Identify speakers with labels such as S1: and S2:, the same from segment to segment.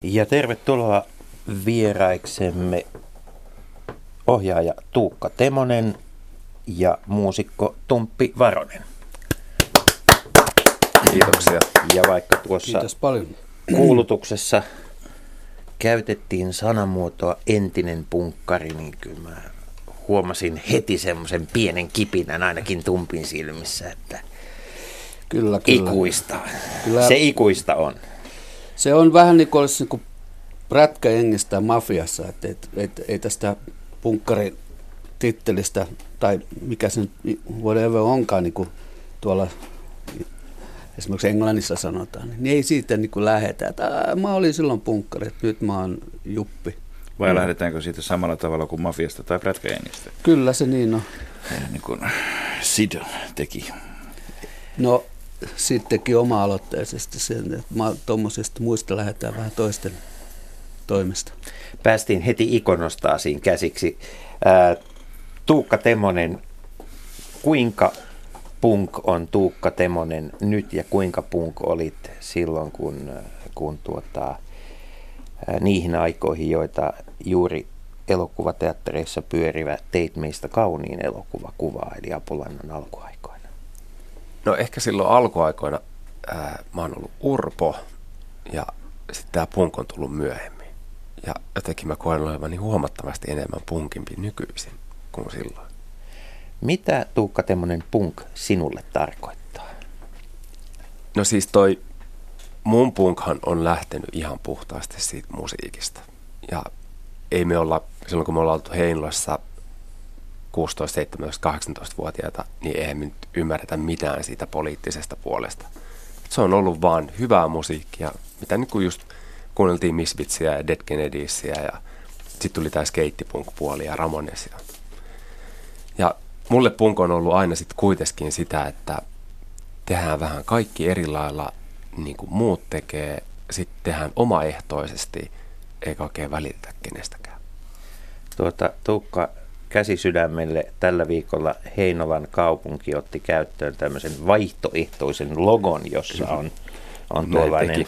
S1: Ja tervetuloa vieraiksemme ohjaaja Tuukka Temonen ja muusikko Tumppi Varonen.
S2: Kiitoksia.
S1: Ja vaikka tuossa kuulutuksessa käytettiin sanamuotoa entinen punkkari, niin kyllä mä huomasin heti semmoisen pienen kipinän ainakin Tumpin silmissä, että
S3: Kyllä.
S1: ikuista. Se ikuista on.
S3: Se on vähän niin kuin olisi niin prätkäjengistä mafiassa, että ei tästä punkkarin tittelistä, tai mikä se nyt whatever onkaan, niin kuin tuolla esimerkiksi Englannissa sanotaan, niin ei siitä niin kuin lähdetä, että mä olin silloin punkkari, että nyt mä oon juppi.
S2: Vai lähdetäänkö siitä samalla tavalla kuin mafiasta tai prätkäjengistä?
S3: Kyllä se niin on.
S2: Niin kuin Sid teki.
S3: No, sittenkin oma-aloitteisesti sen, että tuommoisesta muista lähdetään vähän toisten toimesta.
S1: Päästiin heti ikonostaasiin käsiksi. Tuukka Temonen, kuinka punk on Tuukka Temonen nyt ja kuinka punk olit silloin, kun niihin aikoihin, joita juuri elokuvateattereissa pyörivä Teit meistä kauniin elokuva kuvaili Apulannan alkuaikoina?
S4: No ehkä silloin alkuaikoina mä oon ollut Urpo ja sitten tämä punk on tullut myöhemmin. Ja jotenkin mä koen olevani huomattavasti enemmän punkimpi nykyisin kuin silloin.
S1: Mitä Tuukka Temonen punk sinulle tarkoittaa?
S4: No siis toi mun punkhan on lähtenyt ihan puhtaasti siitä musiikista. Ja ei me olla, silloin kun me ollaan oltu Heinolassa 16, 17, 18-vuotiaita, niin eihän me nyt ymmärretä mitään siitä poliittisesta puolesta. Se on ollut vaan hyvää musiikkia, mitä niin kuin just kuunneltiin Misfitsia ja Dead Kennedysia ja sitten tuli tämä skeittipunk-puoli ja Ramonesia. Ja mulle punk on ollut aina sitten kuitenkin sitä, että tehdään vähän kaikki eri lailla niin kuin muut tekee, sitten tehdään omaehtoisesti, eikä oikein välitetä kenestäkään.
S1: Tuukka, käsi sydämelle, tällä viikolla Heinolan kaupunki otti käyttöön tämmöisen vaihtoehtoisen logon, jossa on tuollainen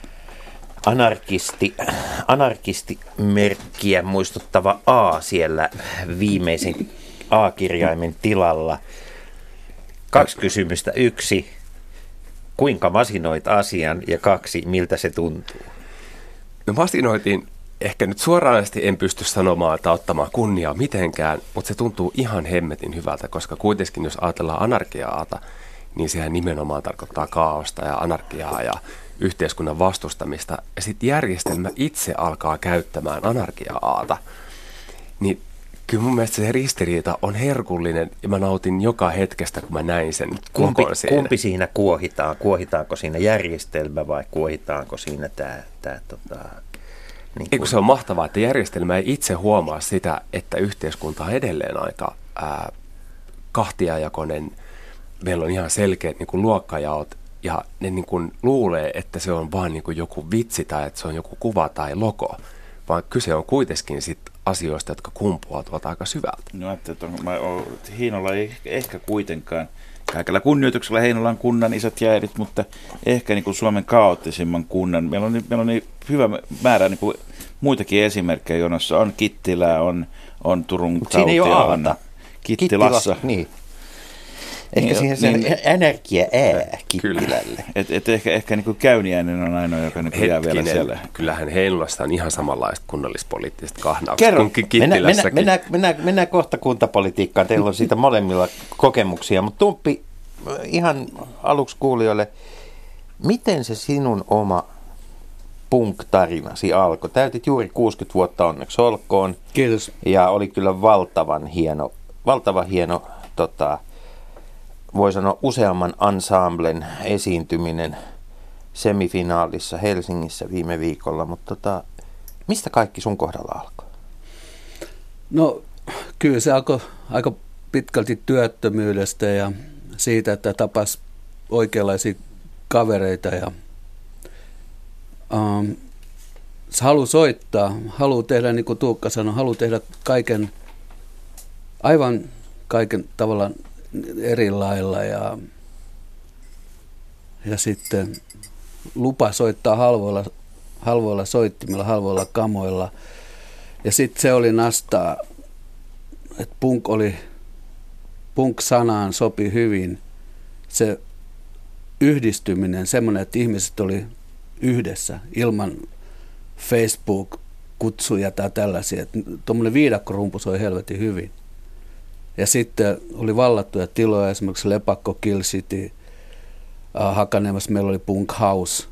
S1: anarkistimerkkiä muistuttava A siellä viimeisen A-kirjaimen tilalla. 2 kysymystä. 1, kuinka masinoit asian, ja 2, miltä se tuntuu?
S4: No masinoitiin, ehkä nyt suoranaisesti en pysty sanomaan tai ottamaan kunniaa mitenkään, mutta se tuntuu ihan hemmetin hyvältä, koska kuitenkin jos ajatellaan anarkiaata, niin sehän nimenomaan tarkoittaa kaaosta ja anarkiaa ja yhteiskunnan vastustamista. Ja sitten järjestelmä itse alkaa käyttämään anarkia-aata. Niin kyllä mun mielestä se ristiriita on herkullinen ja mä nautin joka hetkestä, kun mä näin sen lokon siinä.
S1: Kumpi siinä kuohitaan? Kuohitaanko siinä järjestelmä vai kuohitaanko siinä tämä niin
S4: Eikö se on mahtavaa, että järjestelmä ei itse huomaa sitä, että yhteiskunta on edelleen aika kahtiajakoinen. Meillä on ihan selkeät niin kuin luokkajaot ja ne niin kuin luulee, että se on vaan niin kuin joku vitsi tai että se on joku kuva tai logo, vaan kyse on kuitenkin sit asioista, jotka kumpuaa tuolta aika syvältä.
S2: No ajattelin, että Heinola ei ehkä kuitenkaan, kaikella kunnioituksella Heinolan kunnan isät ja äidit, mutta ehkä niin kuin Suomen kaoottisimman kunnan. Meillä on niin hyvä määrä niin kuin muitakin esimerkkejä, jonossa on Kittilää, on Turun tautia, on Kittilassa.
S1: Niin. Ehkä siihen se energia Kittilälle.
S2: Ehkä niin kuin Käyniäinen on ainoa, joka niin jää vielä siellä.
S4: Kyllähän Heinolassa on ihan samanlaiset kunnallispoliittiset kahnaukset kuin Kittilässäkin.
S1: Mennään kohta kuntapolitiikkaan. Teillä on siitä molemmilla kokemuksia. Mutta Tumppi, ihan aluksi kuulijoille, miten se sinun oma punk-tarinasi alkoi? Täytit juuri 60 vuotta, onneksi olkoon.
S3: Kiitos.
S1: Ja oli kyllä valtavan hieno voi sanoa useamman ensemblen esiintyminen semifinaalissa Helsingissä viime viikolla, mutta mistä kaikki sun kohdalla alkoi?
S3: No kyllä se alkoi aika pitkälti työttömyydestä ja siitä, että tapasi oikeanlaisia kavereita ja haluaa soittaa, haluaa tehdä niin kuin Tuukka sanoi, haluaa tehdä aivan kaiken tavallaan eri lailla ja sitten lupa soittaa halvoilla halvoilla soittimilla, halvoilla kamoilla. Ja sitten se oli nastaa, että punk-sanaan sopi hyvin se yhdistyminen, semmoinen, että ihmiset oli yhdessä ilman Facebook-kutsuja tai tällaisia. Tuommoinen viidakkorumpu soi helvetin hyvin. Ja sitten oli vallattuja tiloja, esimerkiksi Lepakko, Kill City, Hakaniemessä meillä oli Punk House.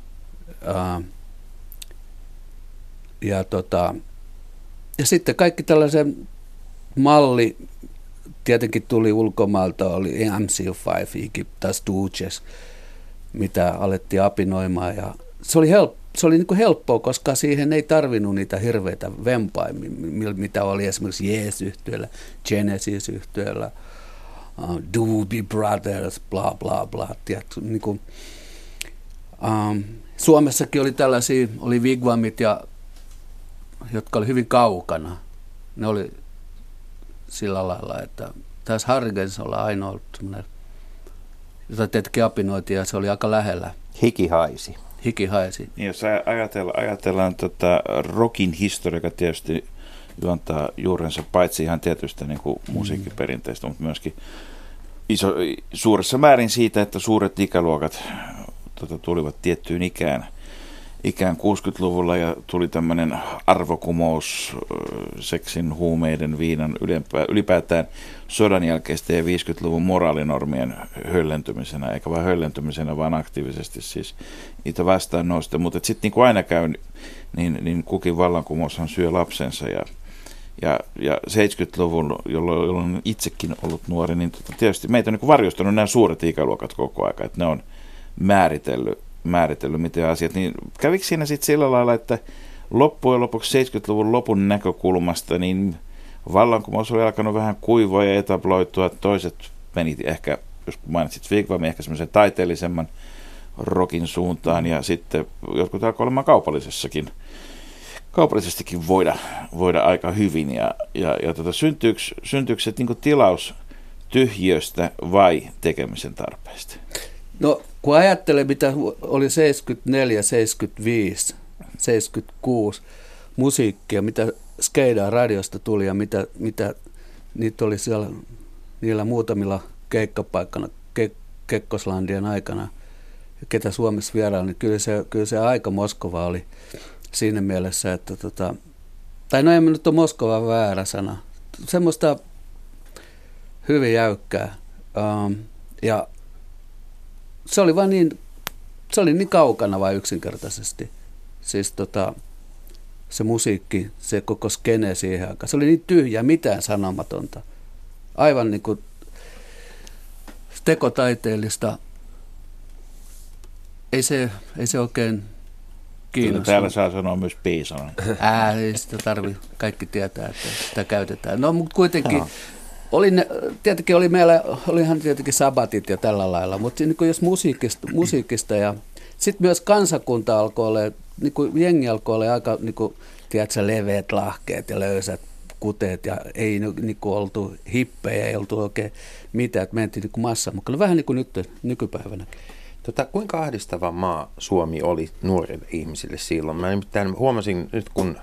S3: Ja sitten kaikki tällaisen malli, tietenkin tuli ulkomailta, oli MC5, Egypta, Stooges, mitä alettiin apinoimaan. Ja se oli niin kuin helppoa, koska siihen ei tarvinnut niitä hirveitä vempaimia, mitä oli esimerkiksi Yes-yhtiöllä, Genesis-yhtiöllä, Doobie Brothers, bla bla bla. Niin kuin, Suomessakin oli tällaisia, oli Wigwamit, jotka oli hyvin kaukana. Ne oli sillä lailla, että taisi Hargens olla ainoa ollut semmoinen, jota tietenkin apinoitiin, ja se oli aika lähellä.
S1: Hiki haisi.
S2: Niin, jos ajatellaan rockin historia, joka tietysti juontaa juurensa paitsi ihan tietystä niin kuin musiikkiperinteistä, mutta myöskin suuressa määrin siitä, että suuret ikäluokat tulivat tiettyyn ikään 60-luvulla ja tuli tämmöinen arvokumous seksin, huumeiden, viinan, ylipäätään sodan jälkeisten 50-luvun moraalinormien höllentymisenä, eikä vain höllentymisenä, vaan aktiivisesti siis niitä vastaan nousta. Mutta sitten niin kuin aina käy, niin kukin vallankumoushan syö lapsensa ja 70-luvun, jolloin itsekin ollut nuori, niin tietysti meitä on niin varjostanut nämä suuret ikäluokat koko ajan, että ne on määritellyt miten asiat, niin kävikö siinä sitten sillä lailla, että loppujen lopuksi 70-luvun lopun näkökulmasta, niin vallankumous oli alkanut vähän kuivua ja etabloitua, toiset meni ehkä, jos mainitsit Wigwamin, ehkä semmoisen taiteellisemman rockin suuntaan, ja sitten jotkut alkoi olemaan kaupallisestikin voida aika hyvin, ja syntyykö se niin kuin tilaus tyhjöstä vai tekemisen tarpeesta?
S3: No, kun ajattelee, mitä oli 74, 75, 76 musiikkia, mitä skeidaa radiosta tuli ja mitä niitä oli siellä niillä muutamilla keikkapaikkana Kekkoslandien aikana, ketä Suomessa vieraili, niin kyllä se aika Moskova oli siinä mielessä, että tai no ei nyt ole Moskova väärä sana, semmoista hyvin jäykkää ja se oli vaan niin kaukana vai yksinkertaisesti. Siis se musiikki, se koko skene siihen aikaan. Se oli niin tyhjä, mitään sanomatonta. Aivan niin kuin tekotaiteellista. Ei se oikein kiinnosta.
S2: Täällä saa sanoa myös piisana.
S3: Ei sitä tarvitse. Kaikki tietää, että sitä käytetään. No, mutta kuitenkin... Tietenkin olihan tietenkin sabatit ja tällä lailla, mutta niin jos musiikista ja sitten myös kansakunta alkoi olla, niin jengi alkoi olla aika, niin kuin, tiedätkö, leveät lahkeet ja löysät kuteet ja ei niin kuin oltu hippejä, ei oltu oikein mitään, että mentiin niin massan mukaan. Vähän niin kuin nyt nykypäivänäkin.
S1: Kuinka ahdistava maa Suomi oli nuorille ihmisille silloin? Mä nimittäin huomasin nyt, kun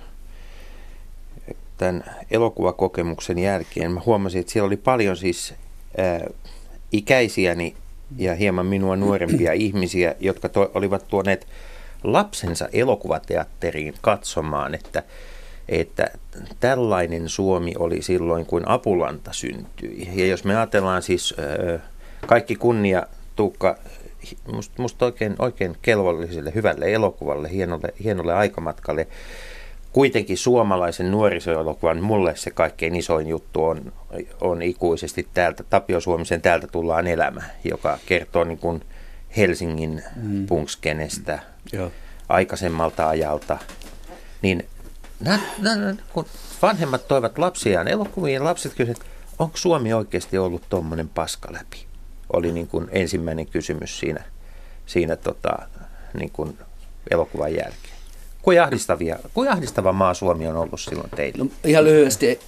S1: tämän elokuvakokemuksen jälkeen mä huomasin, että siellä oli paljon siis ikäisiäni ja hieman minua nuorempia ihmisiä, jotka olivat tuoneet lapsensa elokuvateatteriin katsomaan, että tällainen Suomi oli silloin, kun Apulanta syntyi. Ja jos me ajatellaan siis kaikki kunnia Tuukka, musta oikein kelvolliselle, hyvälle elokuvalle, hienolle aikamatkalle, kuitenkin suomalaisen nuorisoelokuvan mulle se kaikkein isoin juttu on ikuisesti täältä Tapio Suomisen Täältä tullaan elämä, joka kertoo niin kuin Helsingin punkskenestä aikaisemmalta ajalta. Niin kun vanhemmat toivat lapsiaan elokuviin ja lapset kysyivät, onko Suomi oikeasti ollut tommonen paska läpi? Oli niin kuin ensimmäinen kysymys siinä niin kuin elokuvan jälkeen. Kuinka ahdistava maa Suomi on ollut silloin teille?
S3: No, ihan lyhyesti,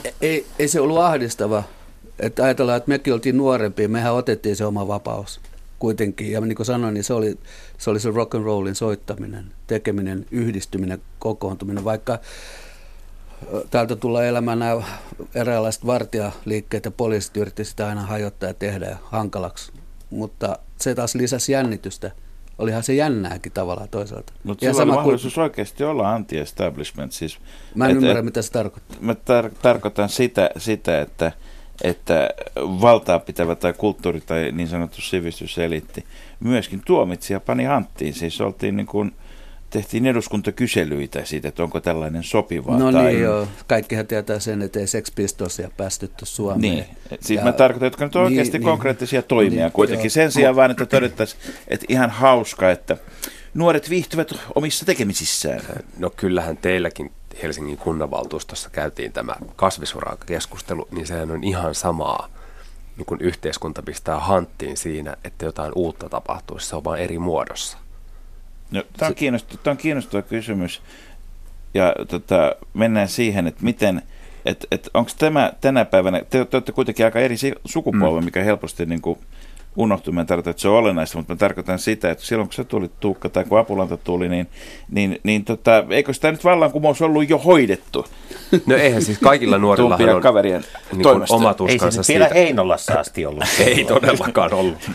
S3: ei se ollut ahdistava. Että ajatellaan, että mekin oltiin nuorempia, mehän otettiin se oma vapaus. kuitenkin. Ja niin kuin sanoin, niin se oli se rock and rollin soittaminen, tekeminen, yhdistyminen, kokoontuminen. Vaikka täältä tulla elämään nämä eräänlaiset vartijaliikkeet ja poliisit yritti sitä aina hajottaa ja tehdä hankalaksi. Mutta se taas lisäsi jännitystä. Olihan se jännääkin tavallaan toisaalta.
S2: Mutta sulla oli mahdollisuus oikeasti olla anti-establishment. Siis,
S3: mä en ymmärrä, mitä se tarkoittaa.
S2: Mä tarkoitan sitä että valtaa pitävä tai kulttuuri tai niin sanottu sivistyseliitti myöskin tuomitsi ja pani hanttiin. Siis oltiin niin kuin, tehtiin eduskuntakyselyitä siitä, että onko tällainen sopivaa.
S3: No niin joo, kaikkihan tietää sen, että ei Sex Pistolsia päästetty Suomeen.
S2: Niin, siis mä tarkoitan, että nyt on oikeasti konkreettisia toimia kuitenkin. Joo. Sen sijaan vaan, että todettaisiin, että ihan hauska, että nuoret viihtyvät omissa tekemisissään.
S4: No kyllähän teilläkin Helsingin kunnanvaltuustossa käytiin tämä kasvisurakeskustelu, niin sehän on ihan samaa, niin kun yhteiskunta pistää hanttiin siinä, että jotain uutta tapahtuisi, se on vaan eri muodossa.
S2: No, tämä on kiinnostava kysymys ja mennään siihen, että miten, onko tämä tänä päivänä, te olette kuitenkin aika eri sukupolvi, mikä helposti niin kuin unohtuu. Mä tarkoitan, että se on olennaista, mutta mä tarkoitan sitä, että silloin kun se tuli Tuukka tai kun Apulanta tuli, niin eikö sitä nyt vallankumous ollut jo hoidettu?
S4: No eihän siis kaikilla nuorilla on
S2: kaverien
S4: niin oma tuskansa.
S1: Ei se vielä Heinolassa asti ollut.
S4: Ei todellakaan ollut.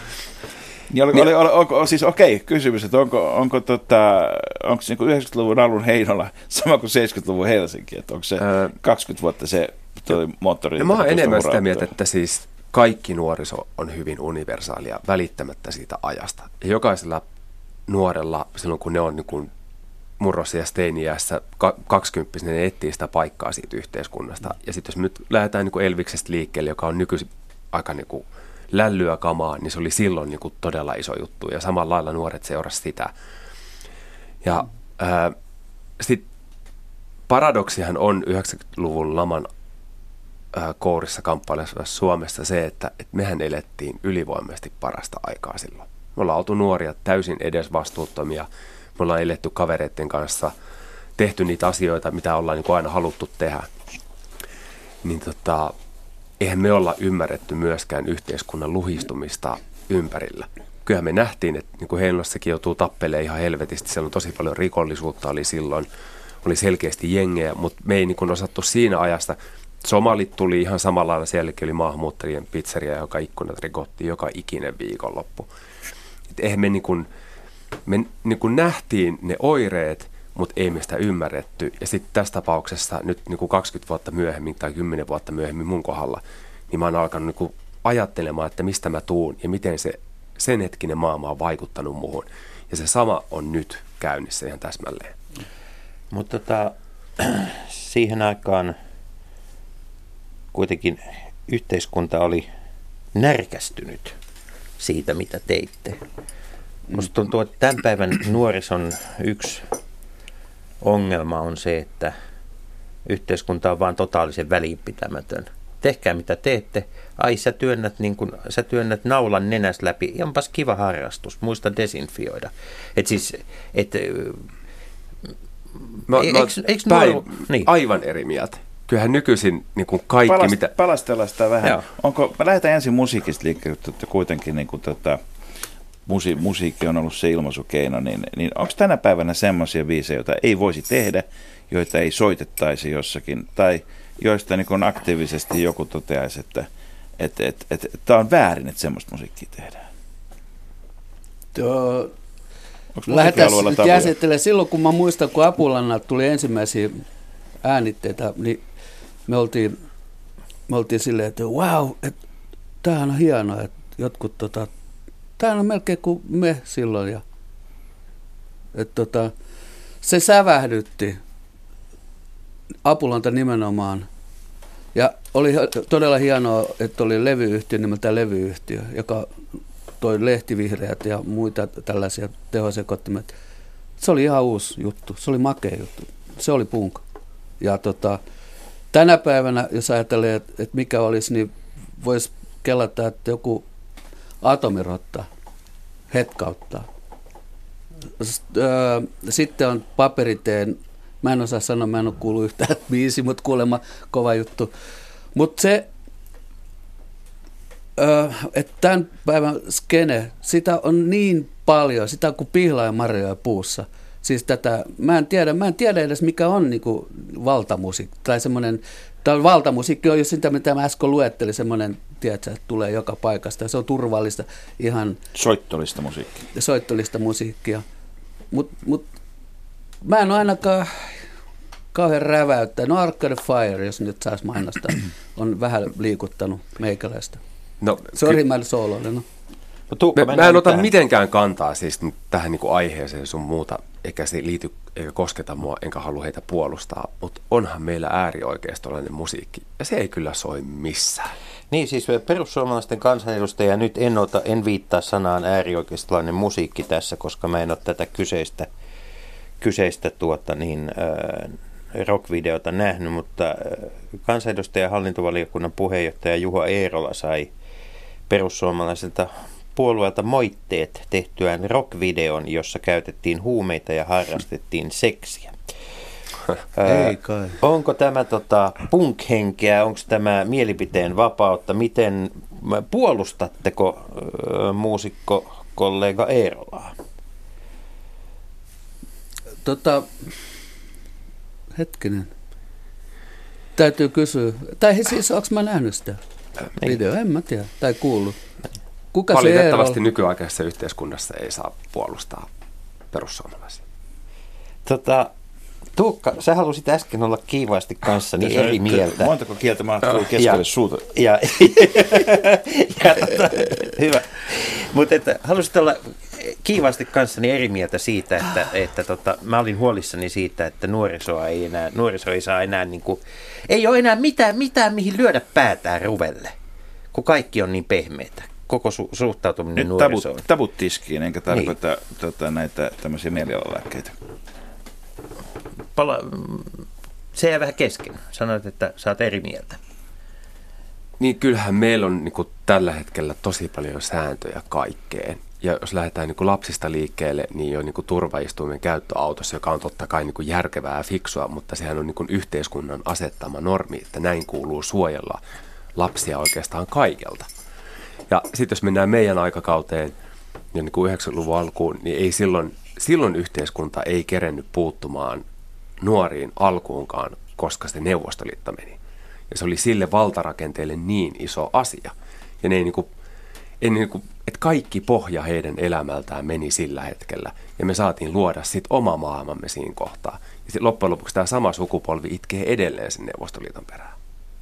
S2: Siis kysymys, että onko niin 90-luvun alun Heinola sama kuin 70-luvun Helsinki, että onko se 20 vuotta se moottori?
S4: No mä oon enemmän sitä mieltä, että siis kaikki nuoriso on hyvin universaalia välittämättä siitä ajasta. Ja jokaisella nuorella, silloin kun ne on niin kuin murros- ja steiniässä 20, ne etsii sitä paikkaa siitä yhteiskunnasta. Ja sitten jos nyt lähdetään niin kuin Elviksestä liikkeelle, joka on nykyisin aika niin kuin lällyä kamaa, niin se oli silloin niin kuin todella iso juttu. Ja samalla lailla nuoret seurasivat sitä. Ja sitten paradoksihan on 90-luvun laman kourissa kamppailevassa Suomessa se, että mehän elettiin ylivoimaisesti parasta aikaa silloin. Me ollaan oltu nuoria, täysin edesvastuuttomia. Me ollaan eletty kavereiden kanssa, tehty niitä asioita, mitä ollaan niin kuin aina haluttu tehdä. Niin eihän me olla ymmärretty myöskään yhteiskunnan luhistumista ympärillä. Kyllähän me nähtiin, että niin kuin Heinolassakin joutuu tappelemaan ihan helvetisti. Siellä on tosi paljon rikollisuutta oli silloin. Oli selkeästi jengejä, mutta me ei niin kuin osattu siinä ajasta. Somalit tuli ihan samalla lailla, sielläkin oli maahanmuuttajien pizzeria, joka ikkunat rikottiin joka ikinen viikonloppu. Eihän me niin kuin nähtiin ne oireet, mutta ei me sitä ymmärretty. Ja sitten tässä tapauksessa nyt niin kuin 20 vuotta myöhemmin tai 10 vuotta myöhemmin mun kohdalla, niin mä oon alkanut niin kuin ajattelemaan, että mistä mä tuun ja miten sen hetkinen maailma on vaikuttanut muhun. Ja se sama on nyt käynnissä ihan täsmälleen.
S1: Mutta siihen aikaan kuitenkin yhteiskunta oli närkästynyt siitä, mitä teitte. Musta tuntuu, että tämän päivän nuorison yksi ongelma on se, että yhteiskunta on vaan totaalisen välinpitämätön. Tehkää mitä teette. Ai sä työnnät naulan nenäs läpi. Onpas kiva harrastus. Muista desinfioida.
S4: Niin. Aivan eri mieltä. Kyllähän nykyisin niin kuin kaikki, mitä...
S2: Palastellaan sitä vähän. Mä lähdetään ensin musiikista liikkeelle, että kuitenkin niin kuin, musiikki on ollut se ilmaisukeino, niin onko tänä päivänä semmoisia biisejä, joita ei voisi tehdä, joita ei soitettaisi jossakin, tai joista niin kuin aktiivisesti joku toteaisi, että tämä on väärin, että semmoista musiikkia tehdään?
S3: Lähdetään nyt jäsittelemään. Silloin kun mä muistan, kun Apulannalta tuli ensimmäisiä äänitteitä, niin me oltiin silleen, että wow, että tämähän on hienoa, että jotkut tämähän on melkein kuin me silloin. Ja, se sävähdytti Apulanta nimenomaan. Ja oli todella hienoa, että oli levyyhtiö nimeltä Levyyhtiö, joka toi lehtivihreät ja muita tällaisia tehosekoittimet. Se oli ihan uusi juttu, se oli makea juttu, se oli punk. Ja tänä päivänä, jos ajattelee, että mikä olisi, niin voisi kelata, että joku atomirotta hetkauttaa. Sitten on Paperiteen, mä en osaa sanoa, mä en ole kuullut yhtään biisi, mutta kuulemma kova juttu. Mutta että tämän päivän skene, sitä on niin paljon, sitä on kuin pihlaa ja marjoja puussa. Siis mä en tiedä edes mikä on niinku valtamusiikki, tai semmoinen, tai valtamusiikki on jo sitä, mitä mä äsken luettelin, semmoinen, tiedätkö, että tulee joka paikasta, ja se on turvallista, ihan
S2: soittolista
S3: musiikkia. Mut mä en ole ainakaan kauhean räväyttä. No Arcade Fire, jos nyt saisi mainostaa, on vähän liikuttanut meikäläistä.
S4: No,
S3: Sori, mä sooloille. No.
S4: Mä en ota mitenkään kantaa siis tähän niinku aiheeseen sun muuta, eikä se liity eikä kosketa mua, enkä halua heitä puolustaa, mutta onhan meillä äärioikeistolainen musiikki, ja se ei kyllä soi missään.
S1: Niin, siis perussuomalaisten kansanedustaja, nyt en viittaa sanaan äärioikeistolainen musiikki tässä, koska mä en ole tätä kyseistä rock-videota nähnyt, mutta kansanedustaja hallintovaliokunnan puheenjohtaja Juha Eerola sai perussuomalaisilta puolueelta moitteet tehtyään rock-videon, jossa käytettiin huumeita ja harrastettiin seksiä.
S3: Ei kai.
S1: Onko tämä punk-henkeä, onko tämä mielipiteen vapautta? Miten puolustatteko muusikko-kollega Eerolaa?
S3: Hetkinen. Täytyy kysyä. Tai siis, onko mä nähnyt sitä videoa? En mä tiedä. Tai kuullut. Kuka
S4: valitettavasti nykyaikaisessa yhteiskunnassa ei saa puolustaa perussuomalaisia.
S1: Tuukka, sä halusit äsken olla kiivaasti kanssani eri mieltä.
S2: Montako kieltä mahtuu keskelle suuta?
S1: Hyvä. Mutta halusit olla kiivaasti kanssani eri mieltä siitä, että mä olin huolissani siitä, että nuoriso ei saa enää ei ole enää mitään mihin lyödä päätään ruvelle, kun kaikki on niin pehmeitä. Koko suhtautuminen nuorisoon.
S2: Tabut tiskiin, enkä tarkoita näitä tämmöisiä mielialalääkkeitä.
S1: Se jää vähän kesken. Sanoit, että sä oot eri mieltä.
S4: Niin kyllähän meillä on tällä hetkellä tosi paljon sääntöjä kaikkeen. Ja jos lähdetään lapsista liikkeelle, niin jo turvaistuimen käyttöautossa, joka on totta kai järkevää ja fiksua, mutta sehän on yhteiskunnan asettama normi, että näin kuuluu suojella lapsia oikeastaan kaikelta. Ja sitten jos mennään meidän aikakauteen ja 90-luvun alkuun, niin ei silloin yhteiskunta ei kerennyt puuttumaan nuoriin alkuunkaan, koska se Neuvostoliitto meni. Ja se oli sille valtarakenteelle niin iso asia. Ja ne että kaikki pohja heidän elämältään meni sillä hetkellä. Ja me saatiin luoda sitten oma maailmamme siinä kohtaa. Ja sit loppujen lopuksi tämä sama sukupolvi itkee edelleen sen Neuvostoliiton perään.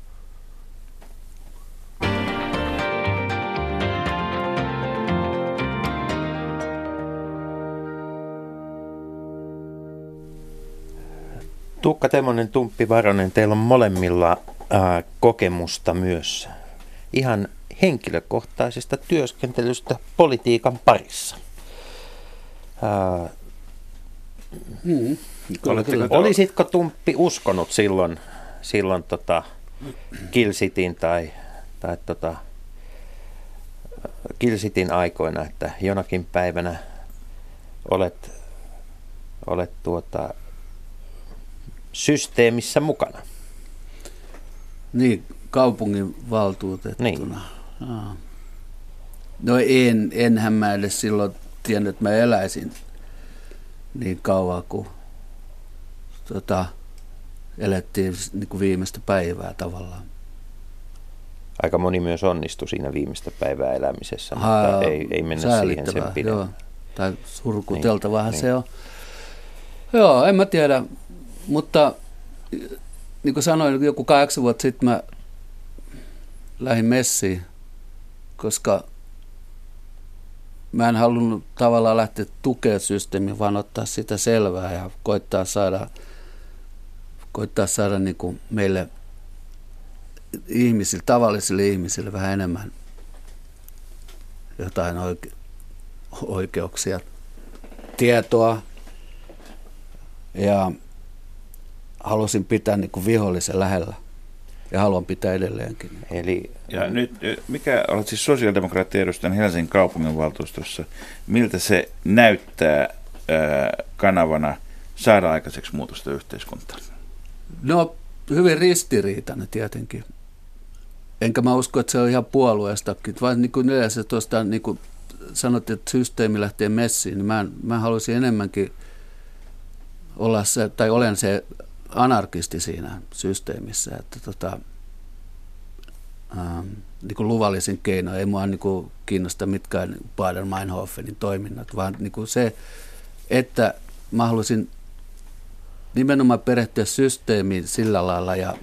S1: Tuukka Temonen, Tumppi Varonen, teillä on molemmilla kokemusta myös ihan henkilökohtaisesta työskentelystä politiikan parissa. Olisitko, Tumppi, uskonut silloin Kill-Cityn tai Kill-Cityn aikoina, että jonakin päivänä olet systeemissä mukana?
S3: Niin, kaupungin valtuutettuna.
S1: Niin.
S3: No enhän mä edes silloin tiennyt, että mä eläisin niin kauan kuin elettiin viimeistä päivää tavallaan.
S1: Aika moni myös onnistui siinä viimeistä päivää elämisessä, mutta ei mennä siihen sen pidemmän.
S3: Joo. Tai surkuteltavahan niin, se on. Joo, en mä tiedä, mutta niin kuin sanoin, joku 8 vuotta sitten mä lähdin messiin, koska mä en halunnut tavallaan lähteä tukea systeemiä, vaan ottaa sitä selvää ja koittaa saada niin kuin meille ihmisille, tavallisille ihmisille vähän enemmän jotain oikeuksia, tietoa, ja halusin pitää niin kuin vihollisen lähellä ja haluan pitää edelleenkin.
S2: Ja nyt, olet siis sosiaalidemokraattien edustajan Helsingin kaupunginvaltuustossa, miltä se näyttää kanavana saada aikaiseksi muutosta yhteiskuntaan?
S3: No hyvin ristiriitainen tietenkin. enkä mä usko, että se on ihan puolueestakin, vaan niin kuin yleensä tuosta niin kuin sanot, että systeemi lähtee messiin, niin mä haluaisin enemmänkin olla se, tai olen se anarkisti siinä systeemissä, että niin kuin luvallisin keino, ei mua niin kuin kiinnosta mitkään Baader-Meinhofenin toiminnat, vaan niin kuin se, että mä haluaisin nimenomaan perehtyä systeemiin sillä lailla, ja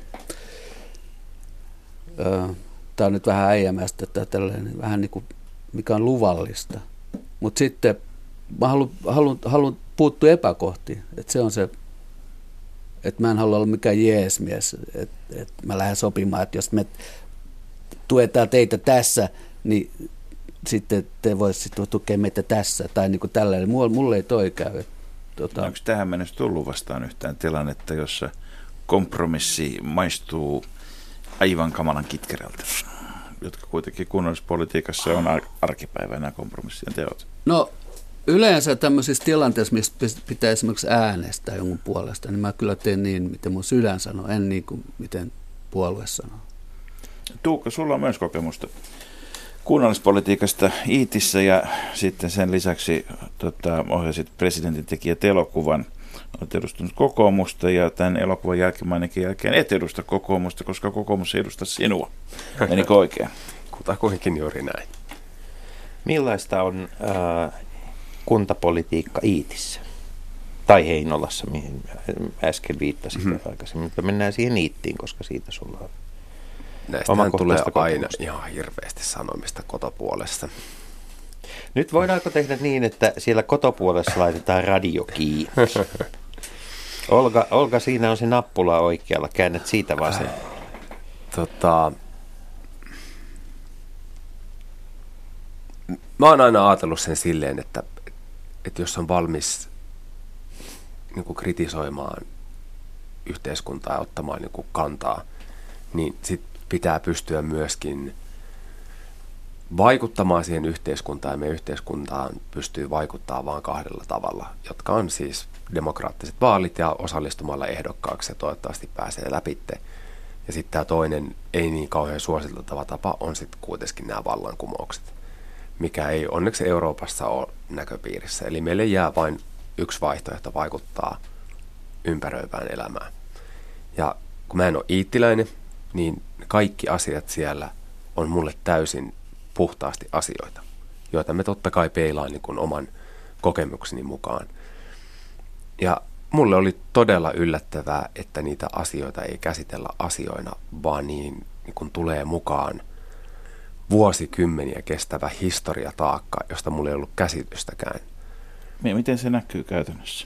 S3: tämä on nyt vähän äijämästä, että tällainen vähän niin kuin, mikä on luvallista, mutta sitten mä haluan puuttua epäkohtiin, että se on se, että mä en halua olla mikään jeesmies, että mä lähden sopimaan, että jos me tuetaan teitä tässä, niin sitten te voisitte tukea meitä tässä, tai niin kuin tällainen. Mulle ei toi käy.
S2: Onko tähän mennessä tullut vastaan yhtään tilannetta, jossa kompromissi maistuu aivan kamalan kitkerältä, jotka kuitenkin kunnallispolitiikassa on arkipäivä nämä kompromissien teot?
S3: No yleensä tämmöisissä tilanteissa, missä pitää esimerkiksi äänestää jonkun puolesta, niin mä kyllä teen niin, miten mun sydän sanoo, en niin kuin miten puolue sanoo.
S2: Tuukka, sulla on myös kokemusta kunnallispolitiikasta Iitissä ja sitten sen lisäksi ohjasit presidentin tekijät elokuvan. Olet edustanut kokoomusta ja tämän elokuvan jälkeen et edusta kokoomusta, koska kokoomus ei edusta sinua. Menikö oikein?
S4: Kutakuinkin juuri näin.
S1: Millaista on kuntapolitiikka Iitissä? Tai Heinolassa, mihin äsken viittasit aikaisemmin. Mutta mennään siihen Iittiin, koska siitä sulla on
S4: näistähän tulee aina ihan hirveästi sanomista kotopuolessa.
S1: Nyt voidaanko tehdä niin, että siellä kotopuolessa laitetaan radio kiinni? Olga, siinä on se nappula oikealla. Käännät siitä vasen.
S4: Mä oon aina ajatellut sen silleen, että jos on valmis niin kuin kritisoimaan yhteiskuntaa ja ottamaan niin kuin kantaa, niin sit pitää pystyä myöskin vaikuttamaan siihen yhteiskuntaan, ja meidän yhteiskuntaan pystyy vaikuttamaan vain kahdella tavalla, jotka on siis demokraattiset vaalit ja osallistumalla ehdokkaaksi ja toivottavasti pääsee läpitte. Ja sitten tämä toinen, ei niin kauhean suositeltava tapa, on sitten kuitenkin nämä vallankumoukset, mikä ei onneksi Euroopassa ole näköpiirissä. Eli meille jää vain yksi vaihtoehto vaikuttaa ympäröivään elämään. Ja kun mä en ole iittiläinen, niin kaikki asiat siellä on mulle täysin puhtaasti asioita, joita me totta kai peilaan niin kuin oman kokemukseni mukaan. Ja mulle oli todella yllättävää, että niitä asioita ei käsitellä asioina, vaan niin kuin tulee mukaan vuosikymmeniä kestävä historiataakka, josta mulla ei ollut käsitystäkään.
S2: Miten se näkyy käytännössä?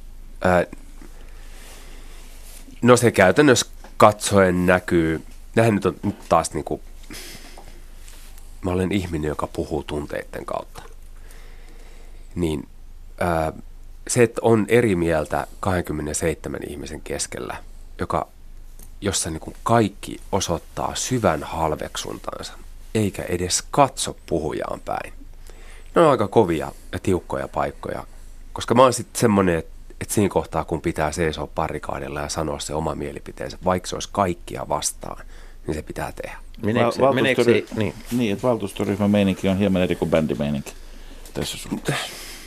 S4: No se käytännössä katsoen näkyy, nähän nyt on taas niin kuin, mä olen ihminen, joka puhuu tunteiden kautta. Niin se, että on eri mieltä 27 ihmisen keskellä, jossa niin kuin kaikki osoittaa syvän halveksuntansa, eikä edes katso puhujaan päin. Ne on aika kovia ja tiukkoja paikkoja, koska mä oon sitten semmoinen, että siinä kohtaa, kun pitää seisoa barrikaadilla ja sanoa se oma mielipiteensä, vaikka se olisi kaikkia vastaan, niin se pitää tehdä.
S2: Niin, että valtuustoryhmän meininki on hieman eri kuin bändimeininki tässä suhteessa.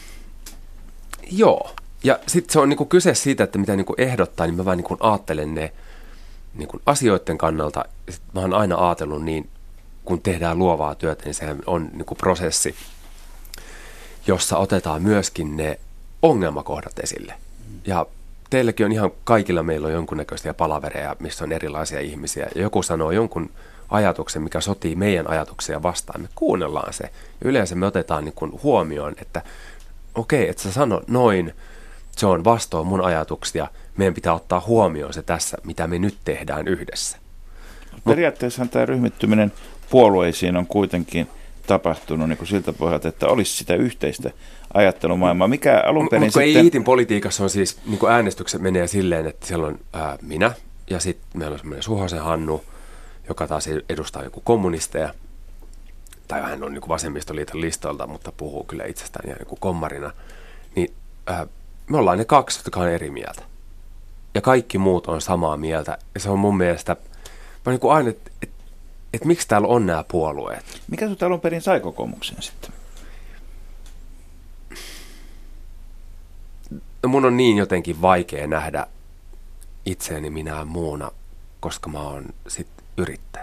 S4: Joo, ja sitten se on niinku kyse siitä, että mitä niinku ehdottaa, niin mä vaan niinku ajattelen ne niinku asioiden kannalta. Mä oon aina ajatellut niin, kun tehdään luovaa työtä, niin sehän on niinku prosessi, jossa otetaan myöskin ne ongelmakohdat esille. Ja teilläkin on ihan kaikilla meillä on jonkunnäköisiä palavereja, missä on erilaisia ihmisiä. Ja joku sanoo jonkun ajatuksen, mikä sotii meidän ajatuksia vastaan. Me kuunnellaan se. Ja yleensä me otetaan niin kuin huomioon, että okei, että sä sano noin, se on vastoin mun ajatuksia. Meidän pitää ottaa huomioon se tässä, mitä me nyt tehdään yhdessä.
S2: Periaatteessa tämä ryhmittyminen puolueisiin on kuitenkin tapahtunut niin kuin siltä pohjalta, että olisi sitä yhteistä ajattelumaailmaa. Mikä alun perin
S4: mutta sitten... Iitin politiikassa on siis, niin kuin äänestykset menee silleen, että siellä on minä ja sitten meillä on semmoinen Suhosen Hannu, joka taas edustaa joku kommunisteja, tai hän on niin kuin vasemmistoliiton listalta, mutta puhuu kyllä itsestään ihan niin kuin kommarina. Niin me ollaan ne kaksi, jotka on eri mieltä. Ja kaikki muut on samaa mieltä. Ja se on mun mielestä, mä niin kuin aina, että että miksi täällä on nämä puolueet.
S2: Mikä sinut alun perin sai kokoomukseen sitten?
S4: No mun on niin jotenkin vaikea nähdä itseäni minä muuna, koska mä oon sit yrittäjä.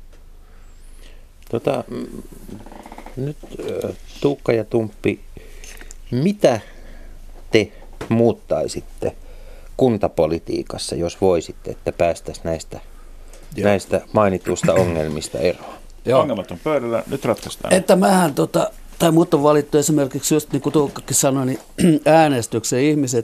S1: Nyt Tuukka ja Tumppi, mitä te muuttaisitte kuntapolitiikassa, jos voisitte, että päästäisiin näistä mainituista ongelmista eroon?
S2: Joo. Ongelmat on pöydällä, nyt ratkaistaan.
S3: Että mähän tai mut on valittu esimerkiksi just niin kuin Tuukkakin sanoi, niin äänestyksen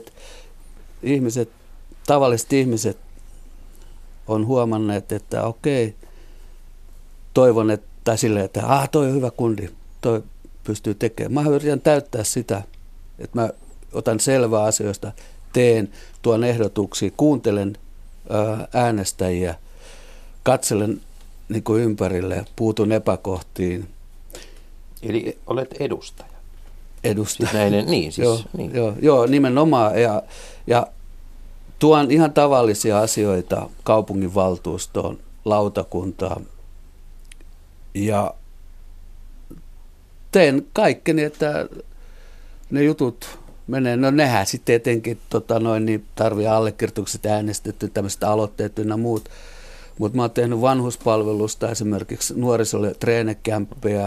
S3: tavalliset ihmiset on huomanneet, että okei, toivon, että silleen, että toi on hyvä kundi, toi pystyy tekemään. Mä yritän täyttää sitä, että mä otan selvää asioista, tuon ehdotuksia, kuuntelen äänestäjiä, katselen niin kuin ympärille, puutun epäkohtiin.
S1: Eli olet edustaja.
S3: Edustaja.
S1: Joo,
S3: nimenomaan. Ja tuon ihan tavallisia asioita kaupunginvaltuustoon, lautakuntaan ja teen kaikkeni, että ne jutut menee. No nehän sitten etenkin niin tarvii allekirjoitukset äänestetty, tämmöiset aloitteet ynnä muut. Mutta mä oon tehnyt vanhuspalvelusta esimerkiksi nuorisolle treenekämppejä.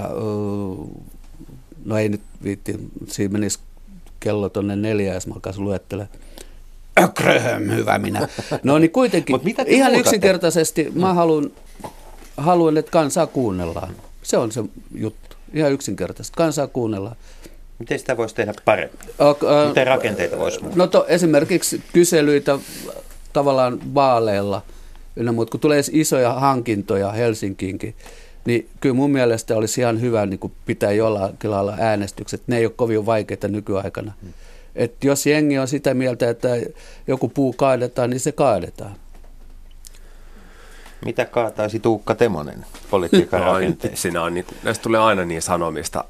S3: No ei nyt viitti, siinä menisi kello tonne 4, jos mä alkaisin luettelemaan. Hyvä minä. No niin kuitenkin, ihan yksinkertaisesti mä haluan, että kansaa kuunnellaan. Se on se juttu, ihan yksinkertaisesti. Kansaa kuunnellaan.
S1: Miten sitä voisi tehdä paremmin? Miten rakenteita voisi muuttaa?
S3: No esimerkiksi kyselyitä tavallaan vaaleilla. Kun tulee isoja hankintoja Helsinkiinkin, niin kyllä mun mielestä olisi ihan hyvä niin kuin pitää jollakin lailla äänestykset. Ne ei ole kovin vaikeita nykyaikana. Et jos jengi on sitä mieltä, että joku puu kaadetaan, niin se kaadetaan.
S1: Mitä kaataisi Tuukka Temonen politiikan rakenteessa?
S4: Näistä tulee aina niin sanomista.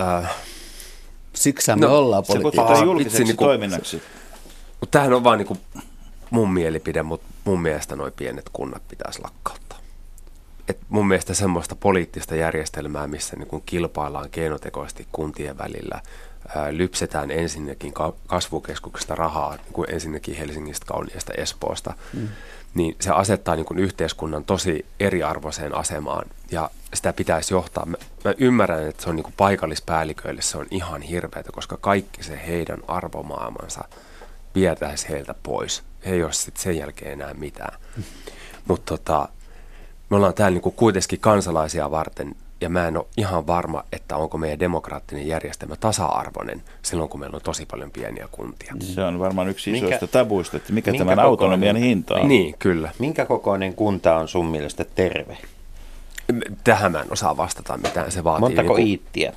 S3: Siksi me ollaan politiikassa.
S2: Se julkiseksi toiminnaksi.
S4: Tämähän on vaan niin mun mielipide, mutta mun mielestä noi pienet kunnat pitäisi lakkauttaa. Et mun mielestä semmoista poliittista järjestelmää, missä niin kun kilpaillaan keinotekoisesti kuntien välillä, lypsetään ensinnäkin kasvukeskuksesta rahaa, niin kuin ensinnäkin Helsingistä, kauniista Espoosta, niin se asettaa niin kun yhteiskunnan tosi eriarvoiseen asemaan ja sitä pitäisi johtaa. Mä ymmärrän, että se on niin kun paikallispäälliköille se on ihan hirveätä, koska kaikki se heidän arvomaailmansa vietäisi heiltä pois. He ei ole sitten sen jälkeen enää mitään. Mutta me ollaan täällä niinku kuitenkin kansalaisia varten, ja mä en ole ihan varma, että onko meidän demokraattinen järjestelmä tasa-arvoinen silloin, kun meillä on tosi paljon pieniä kuntia.
S2: Se on varmaan yksi isoista tabuista, että mikä tämän autonomian hinta on.
S4: Niin, kyllä.
S1: Minkä kokoinen kunta on sun mielestä terve?
S4: Tähän mä en osaa vastata mitään. Se vaatii
S1: montako iittiä?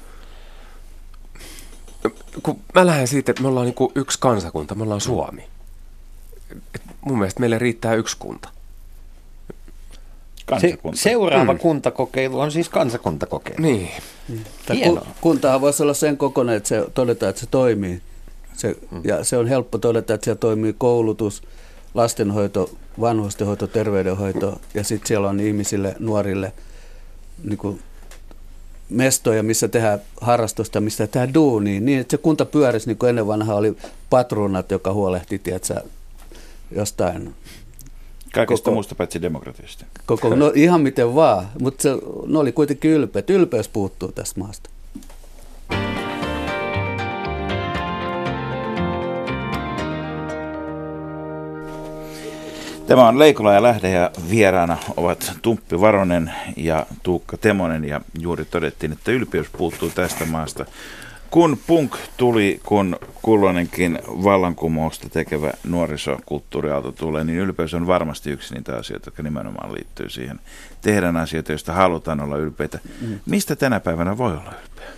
S4: Kun mä lähden siitä, että me ollaan niinku yksi kansakunta, me ollaan Suomi. Mun mielestä meille riittää yksi kunta.
S1: Seuraava kuntakokeilu on siis kansakuntakokeilu.
S4: Niin.
S3: Kuntahan voisi olla sen kokoinen, että se todetaan, että se toimii. Ja se on helppo todeta, että siellä toimii koulutus, lastenhoito, vanhustenhoito, terveydenhoito ja sitten siellä on ihmisille, nuorille niin kuin mestoja, missä tehdään harrastusta, missä tehdään duunia, niin että se kunta pyörisi, niin kuin ennen vanhaa oli patruunat, joka huolehti, tiedätkö, jostain.
S2: Kaikesta muusta paitsi demokratiasta.
S3: No ihan miten vaan, mutta ne oli kuitenkin ylpeät. Ylpeys puuttuu tästä maasta.
S2: Tämä on Leikola ja Lähde ja vieraana ovat Tumppi Varonen ja Tuukka Temonen ja juuri todettiin, että ylpeys puuttuu tästä maasta. Kun punk tuli, kun kulloinenkin vallankumousta tekevä nuorisokulttuuriaalto tulee, niin ylpeys on varmasti yksi niitä asioita, jotka nimenomaan liittyy siihen. Tehdään asioita, joista halutaan olla ylpeitä. Mistä tänä päivänä voi olla ylpeä?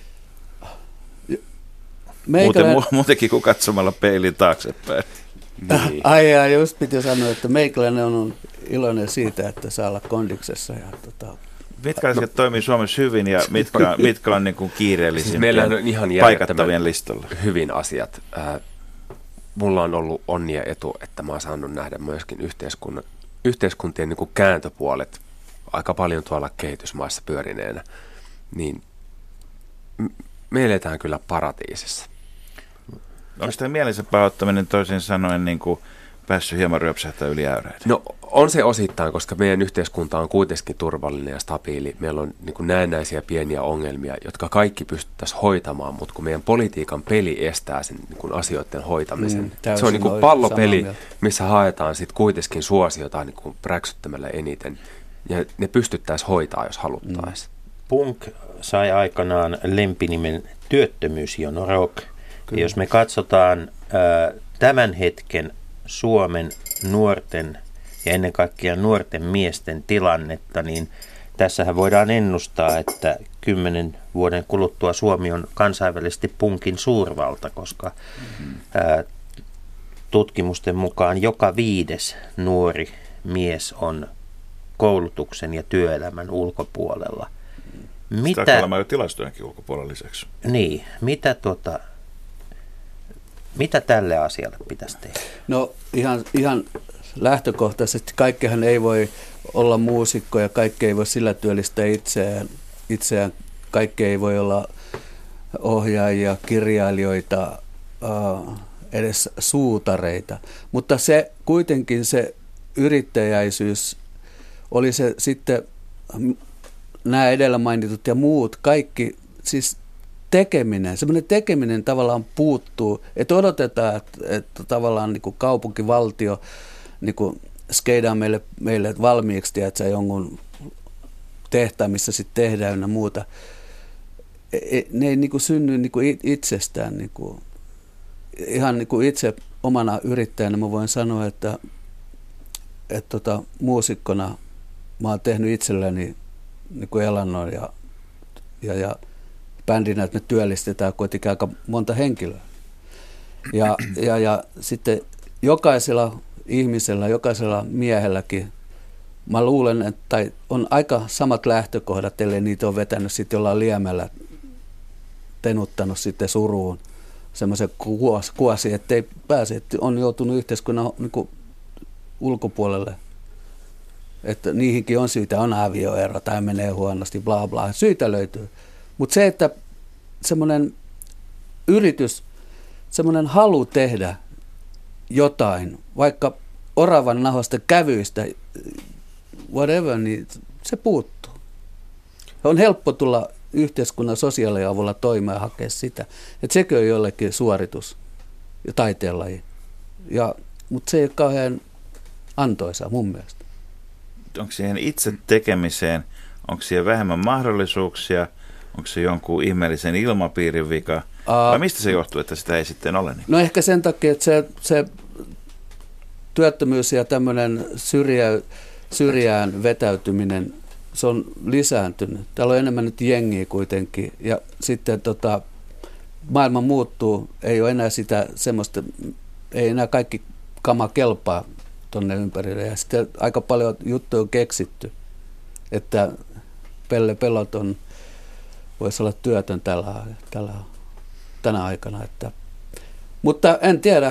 S2: Muutenkin kuin katsomalla peilin taaksepäin.
S3: Niin. Ai, just piti sanoa, että meikäläinen on iloinen siitä, että saa olla kondiksessa.
S2: Mitkä asiat toimii Suomessa hyvin ja mitkä on niin kuin kiireellisiä
S4: meillä on ihan
S2: paikattavien listalla?
S4: Hyvin asiat. Mulla on ollut onni ja etu, että mä oon saanut nähdä myöskin yhteiskuntien niin kuin kääntöpuolet aika paljon tuolla kehitysmaissa pyörineenä, niin me eletään kyllä paratiisissa.
S2: Onko tämä mielensä pahoittaminen toisin sanoen niin kuin päässyt hieman ryöpsähtää yli äyräiden?
S4: No on se osittain, koska meidän yhteiskunta on kuitenkin turvallinen ja stabiili. Meillä on niin kuin näennäisiä pieniä ongelmia, jotka kaikki pystyttäisiin hoitamaan, mutta kun meidän politiikan peli estää sen niin kuin asioiden hoitamisen. Se on niin kuin pallopeli, missä haetaan sit kuitenkin suosiota niin kuin räksyttämällä eniten. Ja ne pystyttäisiin hoitaa, jos haluttaisiin.
S1: Punk sai aikanaan lempinimen työttömyysjono rock. Ja jos me katsotaan tämän hetken Suomen nuorten ja ennen kaikkea nuorten miesten tilannetta, niin tässähän voidaan ennustaa, että 10 vuoden kuluttua Suomi on kansainvälisesti punkin suurvalta, koska tutkimusten mukaan joka 5. nuori mies on koulutuksen ja työelämän ulkopuolella.
S2: Sitä olemme jo tilastojenkin ulkopuolella lisäksi.
S1: Niin, mitä tälle asialle pitäisi tehdä?
S3: No ihan lähtökohtaisesti kaikkihan ei voi olla muusikko ja kaikki ei voi sillä työllistää itseään. Kaikki ei voi olla ohjaajia, kirjailijoita, edes suutareita. Mutta se kuitenkin se yrittäjäisyys, oli se sitten nämä edellä mainitut ja muut, kaikki siis semmoinen tekeminen tavallaan puuttuu, että odotetaan, että tavallaan niin kuin kaupunkivaltio niin kuin skeidaa meille valmiiksi, tiedätkö, jonkun tehtaan, missä sitten tehdään ja muuta. Ne ei niin kuin synny niin kuin itsestään. Niin kuin, ihan niin kuin itse omana yrittäjänä mä voin sanoa, että muusikkona mä oon tehnyt itselleni niin kuin elannon ja bändinä, että me työllistetään kuitenkin aika monta henkilöä. Ja sitten jokaisella ihmisellä, jokaisella miehelläkin, mä luulen, että on aika samat lähtökohdat, ellei niitä on vetänyt sitten jollain liemällä, tenuttanut sitten suruun semmoisen kuosi, ettei pääse, että on joutunut yhteiskunnan niin kuin ulkopuolelle. Että niihinkin on syytä, on avioero tai menee huonosti, bla bla, syitä löytyy. Mutta se, että semmoinen yritys, semmoinen halu tehdä jotain, vaikka oravan nahoista kävyistä, whatever, niin se puuttuu. On helppo tulla yhteiskunnan sosiaaliavulla toimeen ja hakea sitä. Että sekö on jollekin suoritus ja taiteenlaji. Mutta se ei ole kauhean antoisaa mun mielestä.
S2: Onko siihen itse tekemiseen, onko siihen vähemmän mahdollisuuksia? Onko se jonkun ihmeellisen ilmapiirin vika? Vai mistä se johtuu, että sitä ei sitten ole? Niin?
S3: No ehkä sen takia, että se työttömyys ja tämmöinen syrjään vetäytyminen, se on lisääntynyt. Täällä on enemmän nyt jengiä kuitenkin. Ja sitten maailma muuttuu, ei ole enää sitä semmoista, ei enää kaikki kama kelpaa tuonne ympärille. Ja sitten aika paljon juttuja on keksitty, että Pelle Peloton voisi olla työtön tänä aikana. Mutta en tiedä,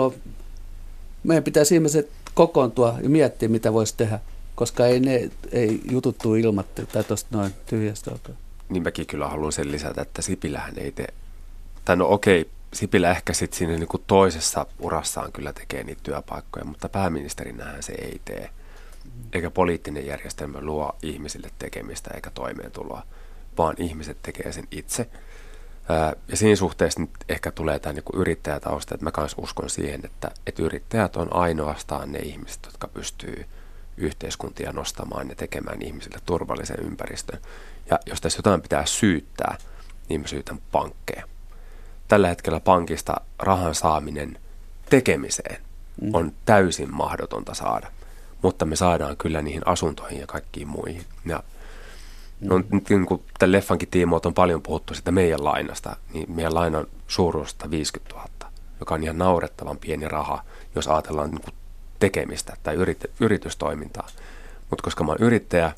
S3: meidän pitäisi ihmiset kokoontua ja miettiä, mitä voisi tehdä, koska ei jututtu ilmattu tai tuosta noin tyhjästä alkaa.
S4: Niin mäkin kyllä haluan sen lisätä, että Sipilähän ei tee, tai no okei, Sipilä ehkä sitten siinä niin kuin toisessa urassaan kyllä tekee niitä työpaikkoja, mutta pääministerinähän se ei tee. Eikä poliittinen järjestelmä luo ihmisille tekemistä eikä toimeentuloa, vaan ihmiset tekee sen itse. Ja siinä suhteessa nyt ehkä tulee tämä niin yrittäjätausta, että mä kans uskon siihen, että yrittäjät on ainoastaan ne ihmiset, jotka pystyy yhteiskuntia nostamaan ja tekemään ihmisille turvallisen ympäristön. Ja jos tässä jotain pitää syyttää, niin mä syytän pankkeja. Tällä hetkellä pankista rahan saaminen tekemiseen on täysin mahdotonta saada, mutta me saadaan kyllä niihin asuntoihin ja kaikkiin muihin. Ja no, niin kuin tämän leffankin tiimoilta on paljon puhuttu sitä meidän lainasta, niin meidän lainan suuruus 150 000, joka on ihan naurettavan pieni raha, jos ajatellaan niin kuin tekemistä tai yritystoimintaa. Mutta koska mä oon yrittäjä,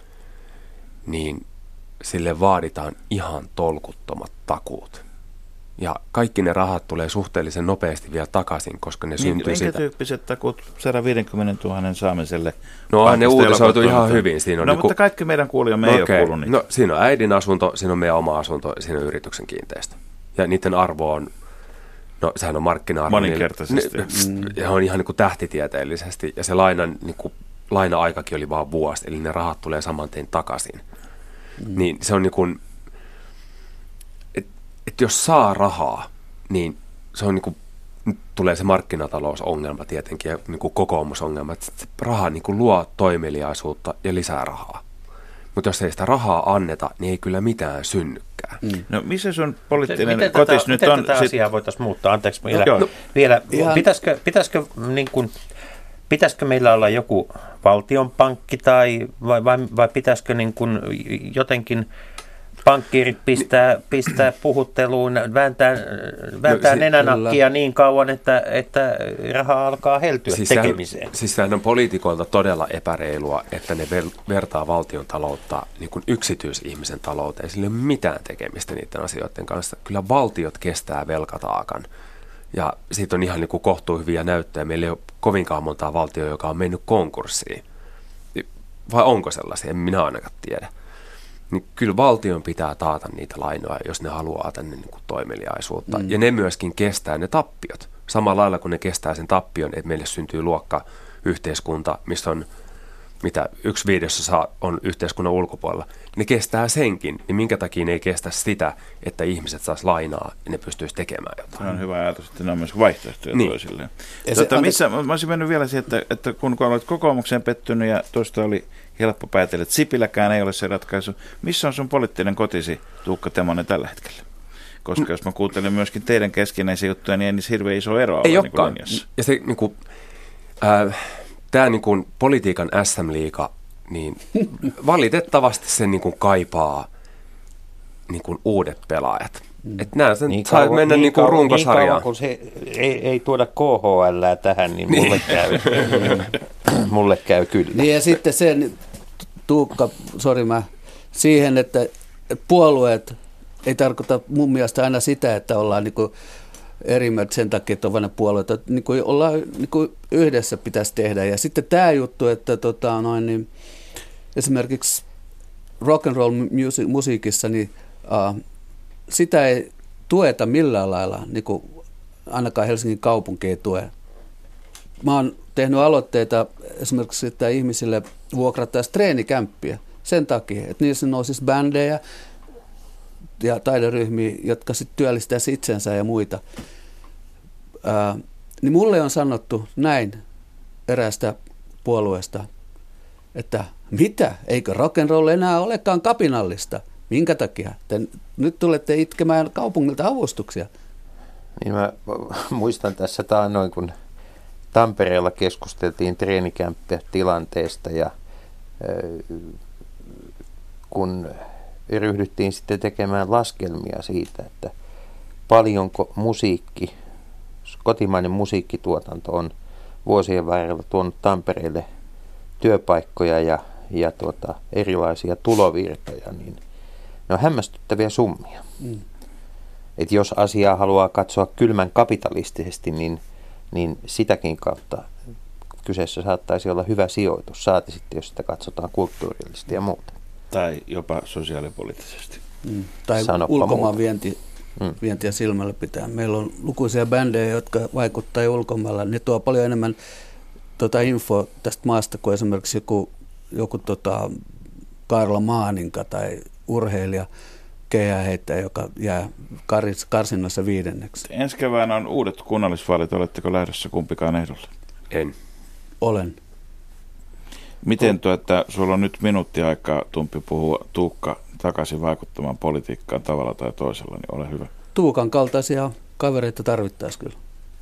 S4: niin sille vaaditaan ihan tolkuttomat takuut. Ja kaikki ne rahat tulee suhteellisen nopeasti vielä takaisin, koska ne syntyy sitä.
S2: Minkä tyyppiset takuut 150 000 saamiselle?
S4: No ne uutisoitu ihan hyvin. Siinä on
S2: mutta kaikki meidän kuulijamme ei ole kuullut niitä.
S4: No siinä on äidin asunto, siinä on meidän oma asunto, siinä on yrityksen kiinteistö. Ja niiden arvo on, no sehän on markkina-arvo.
S2: Moninkertaisesti.
S4: Ja on ihan niin kuin tähtitieteellisesti. Ja se laina-aikakin oli vaan vuosi, eli ne rahat tulee saman tein takaisin. Niin se on niin kuin, että jos saa rahaa, niin se on niin kuin, tulee se markkinatalousongelma tietenkin ja niin kuin kokoomusongelma, että se raha niin kuin luo toimeliaisuutta ja lisää rahaa. Mutta jos ei sitä rahaa anneta, niin ei kyllä mitään synnykään.
S2: No missä sun poliittinen kotis nyt on?
S1: Miten tätä asiaa voitaisiin muuttaa? Anteeksi vielä. Pitäisikö meillä olla joku valtionpankki vai pitäisikö niin kuin jotenkin pankkiirit pistää puhutteluun, vääntää nenänakkia niin kauan, että raha alkaa heltyä tekemiseen.
S4: Siis sehän on poliitikoilta todella epäreilua, että ne vertaa valtion taloutta niin kuin yksityisihmisen talouteen. Sillä ei ole mitään tekemistä niiden asioiden kanssa. Kyllä valtiot kestää velkataakan. Ja siitä on ihan niin kuin kohtuu hyviä näyttöjä. Meillä ei ole kovinkaan montaa valtioa, joka on mennyt konkurssiin. Vai onko sellaisia? En minä ainakaan tiedä. Niin kyllä valtion pitää taata niitä lainoja, jos ne haluaa tänne niin kuin toimeliaisuutta. Ja ne myöskin kestää ne tappiot. Samalla lailla kuin ne kestää sen tappion, että meille syntyy luokkayhteiskunta, missä on mitä 1/5 on yhteiskunnan ulkopuolella. Ne kestää senkin, niin minkä takia ne ei kestä sitä, että ihmiset saisi lainaa ja ne pystyisi tekemään jotain.
S2: Se on hyvä ajatus, että ne on myös vaihtoehtoja toisilleen. Mä olisin mennyt vielä siihen, että kun olet kokoomukseen pettynyt ja tuosta oli helppo päätellä, että Sipiläkään ei ole se ratkaisu. Missä on sun poliittinen kotisi, Tuukka Temonen, tällä hetkellä? Koska jos mä kuuntelen myöskin teidän keskinäisiä juttuja, niin ei niissä hirveän iso ero ole niin kuin linjassa.
S4: Ja se niin kuin, tämä niin kuin politiikan SM-liiga, niin valitettavasti se niin kuin kaipaa niin kuin uudet pelaajat. Että nämä sen niin saa mennä niin kuin runkosarjaan. Niin kauan,
S1: kun se ei tuoda KHL tähän, niin mulle käy kyllä.
S3: Niin ja sitten se, Tuukka, siihen, että puolueet ei tarkoita mun mielestä aina sitä, että ollaan niin kuin eri mieltä sen takia, että on vain puolueita. Niin kuin niin kuin yhdessä pitäisi tehdä. Ja sitten tämä juttu, että niin esimerkiksi rock and roll musiikissa, niin sitä ei tueta millään lailla, niin kuin ainakaan Helsingin kaupunki ei tue. Mä oon tehnyt aloitteita esimerkiksi, että ihmisille vuokrattaisiin treenikämppiä sen takia, että niissä nousisi bändejä ja taideryhmiä, jotka sitten työllistäisi itsensä ja muita. Niin mulle on sanottu näin eräästä puolueesta, että mitä, eikö rock'n'roll enää olekaan kapinallista? Minkä takia? Nyt tulette itkemään kaupungilta avustuksia.
S1: Niin mä muistan tässä taannoin, kun Tampereella keskusteltiin treenikämppä-tilanteesta ja kun ryhdyttiin sitten tekemään laskelmia siitä, että paljonko kotimainen musiikkituotanto on vuosien varrella tuonut Tampereelle työpaikkoja ja erilaisia tulovirtoja, niin ne on hämmästyttäviä summia. Et jos asiaa haluaa katsoa kylmän kapitalistisesti, niin sitäkin kautta kyseessä saattaisi olla hyvä sijoitus, saati sitten, jos sitä katsotaan kulttuurillisesti ja muuta.
S2: Tai jopa sosiaalipoliittisesti.
S3: Tai ulkomaan vientiä silmällä pitää. Meillä on lukuisia bändejä, jotka vaikuttaa ulkomailla. Ne tuo paljon enemmän infoa tästä maasta kuin esimerkiksi joku Karla Maaninka tai urheilija keihääheittäjä, joka jää karsinnassa 5.
S2: Ensi keväänä on uudet kunnallisvaalit. Oletteko lähdössä kumpikaan ehdolle?
S4: En.
S3: Olen.
S2: Miten sulla on nyt minuutti aikaa, Tumpi, puhua Tuukka takaisin vaikuttamaan politiikkaan tavalla tai toisella, niin ole hyvä.
S3: Tuukan kaltaisia kavereita tarvittaisiin kyllä.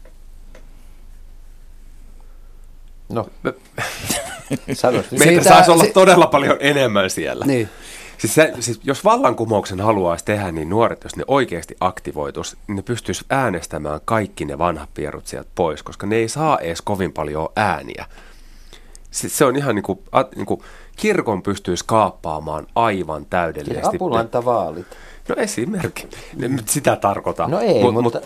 S1: No,
S4: meitä saisi olla todella paljon enemmän siellä.
S3: Niin.
S4: Siis jos vallankumouksen haluaisi tehdä, niin nuoret, jos ne oikeasti aktivoitus, niin ne pystyisi äänestämään kaikki ne vanhat pierut sieltä pois, koska ne ei saa edes kovin paljon ääniä. Se on ihan niin kuin kirkon pystyisi kaappaamaan aivan täydellisesti.
S1: Apulantavaalit.
S4: No esimerkiksi. Nyt sitä tarkoitan.
S1: No ei, mutta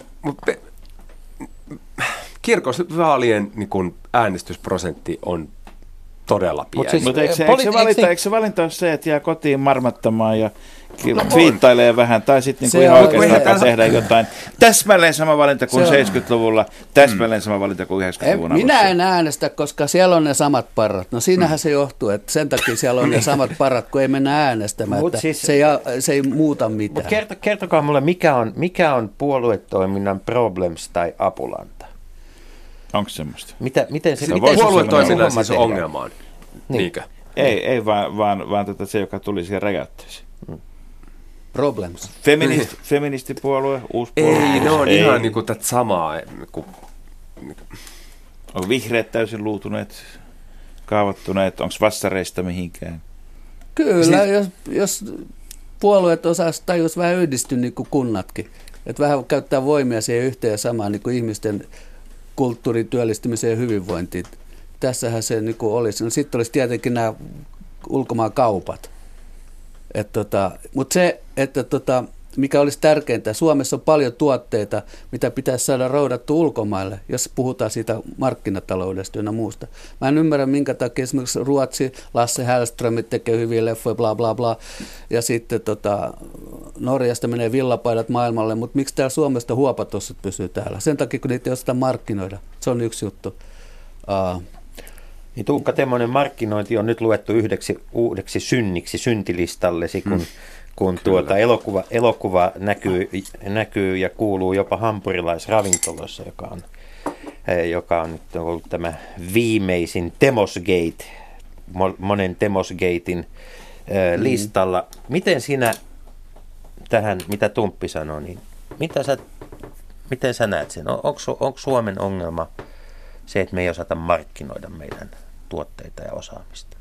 S4: kirkon vaalien niin kuin äänestysprosentti on todella pieni.
S2: Mutta eikö se valinta ole se, että jää kotiin marmattamaan ja twiittailee vähän, tai sitten niin ihan oikeasti alkaa tehdä jotain. Täsmälleen sama valinta kuin 70-luvulla, täsmälleen sama valinta kuin 90-luvun alussa.
S3: Minä en äänestä, koska siellä on ne samat parrat. No siinähän se johtuu, että sen takia siellä on ne samat parrat, kun ei mennä äänestämään. Siis, se ei muuta mitään.
S1: Mutta kertokaa mulle, mikä on puoluetoiminnan problems tai apulanta?
S2: Onko semmoista?
S1: Miten se
S4: puoluetoiminnan siis ongelmaan? Niinkö?
S2: Ei vaan se, joka tuli siihen räjäytteeseen.
S3: Problems.
S2: Feministipuolue, uusi puolue.
S4: Ei, ne on ihan niin kuin tätä samaa.
S2: On vihreät täysin luutuneet, kaavoittuneet, onko vassareista mihinkään?
S3: Kyllä, jos puolueet tajus vähän yhdistyä niin kuin kunnatkin. Että vähän käyttää voimia siihen yhteen ja samaan niin kuin ihmisten kulttuurin työllistymiseen ja hyvinvointiin. Tässähän se niin kuin olisi. No, sitten olisi tietenkin nämä ulkomaan kaupat. Mutta se, että mikä olisi tärkeintä, Suomessa on paljon tuotteita, mitä pitäisi saada roudattu ulkomaille, jos puhutaan siitä markkinataloudesta ja muusta. Mä en ymmärrä, minkä takia esimerkiksi Ruotsi, Lasse Hellströmit tekee hyviä leffoja, bla bla bla, ja sitten Norjasta menee villapaidat maailmalle, mutta miksi täällä Suomesta huopatossut pysyy täällä? Sen takia, kun niitä ei osata markkinoida. Se on yksi juttu.
S1: Niin Tuukka, tämmöinen markkinointi on nyt luettu yhdeksi uudeksi synniksi syntilistallesi, kun elokuva näkyy ja kuuluu jopa hampurilaisravintolassa, joka on nyt ollut tämä viimeisin Temosgate, monen Temosgatein listalla. Miten sinä tähän, mitä Tumppi sanoi, niin miten sä näet sen? Onko Suomen ongelma se, että me ei osata markkinoida meidän tuotteita ja osaamista?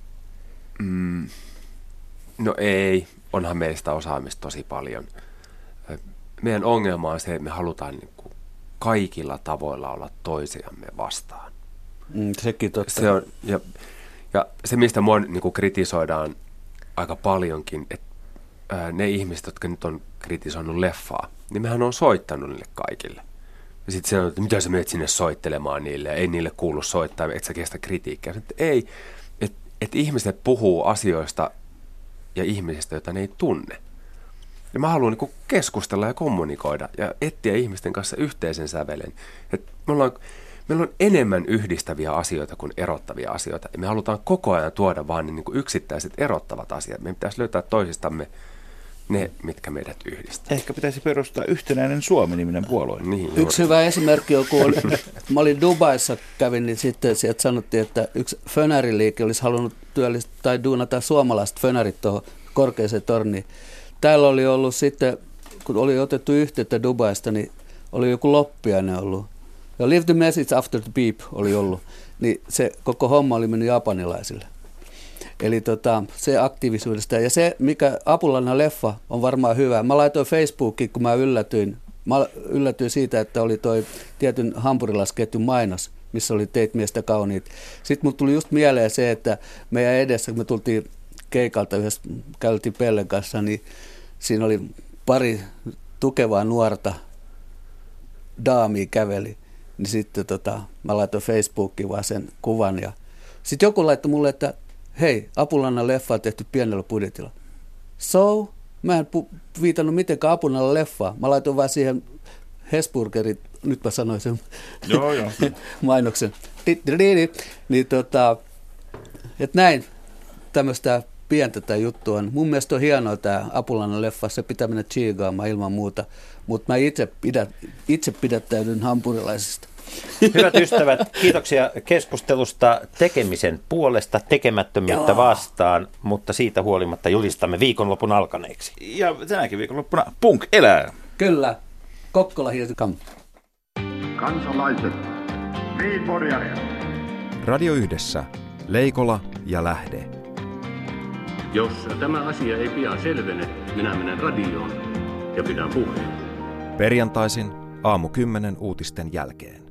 S4: No ei, onhan meistä osaamista tosi paljon. Meidän ongelma on se, että me halutaan niin kuin kaikilla tavoilla olla toisiamme vastaan.
S3: Sekin totta.
S4: Se on, ja se, mistä mua niin kuin kritisoidaan aika paljonkin, että ne ihmiset, jotka nyt on kritisoinut leffaa, niin mehän on soittanut niille kaikille. Ja sitten sanoo, että mitä sä menet sinne soittelemaan niille, ja ei niille kuulu soittaa, et sä kestä kritiikkiä. Että ei, että ihmiset puhuu asioista ja ihmisistä, joita ne ei tunne. Ja mä haluan niin keskustella ja kommunikoida ja etsiä ihmisten kanssa yhteisen sävelen. Että meillä on enemmän yhdistäviä asioita kuin erottavia asioita. Ja me halutaan koko ajan tuoda vaan niin kuin yksittäiset erottavat asiat. Meidän pitäisi löytää toisistamme ne, mitkä meidät yhdistää.
S2: Ehkä pitäisi perustaa yhtenäinen Suomi-niminen puolue.
S4: Niin,
S3: yksi hyvä esimerkki on, kun mä olin Dubaissa, kävin, niin sitten sieltä sanottiin, että yksi fönäriliike olisi halunnut työllistää tai duunata suomalaiset fönärit tuohon korkeaseen torniin. Täällä oli ollut sitten, kun oli otettu yhteyttä Dubaista, niin oli joku loppiainen ollut. Ja Leave the message after the beep oli ollut. Niin se koko homma oli mennyt japanilaisille. Eli se aktiivisuudesta. Ja se, mikä Apulannan leffa on varmaan hyvä. Mä laitoin Facebookiin, kun mä yllätyin siitä, että oli toi tietyn hampurilaisketjun mainos, missä oli Teit miestä kauniit. Sitten mun tuli just mieleen se, että meidän edessä, kun me tultiin keikalta yhdessä, käytiin Pellen kanssa, niin siinä oli pari tukevaa nuorta daamia käveli. Niin sitten mä laitoin Facebookiin vaan sen kuvan. Ja sitten joku laittoi mulle, että hei, Apulannan leffa on tehty pienellä budjetilla. So, mä en viitannut mitenkään Apulannan leffaa. Mä laitoin vaan siihen Hesburgerin, nyt mä sanoin sen mainoksen. Niin että näin tämmöistä pientä tämä juttu on. Mun mielestä on hienoa tämä Apulannan leffa, se pitää mennä chiigaamaan ilman muuta. Mutta mä itse pidättäydyn hampurilaisista.
S1: Hyvät ystävät, kiitoksia keskustelusta tekemisen puolesta, tekemättömyyttä vastaan, mutta siitä huolimatta julistamme viikonlopun alkaneeksi.
S2: Ja tänäkin viikonloppuna punk elää.
S3: Kyllä. Kokkola Hiirikam.
S5: Kansalaiset,
S6: Radio Yhdessä, Leikola ja Lähde.
S5: Jos tämä asia ei pian selvene, minä menen radioon ja pidän puheen.
S6: Perjantaisin 10:00 uutisten jälkeen.